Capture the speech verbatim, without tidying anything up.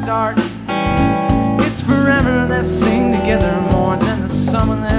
start. It's forever, let's sing together more than the summer that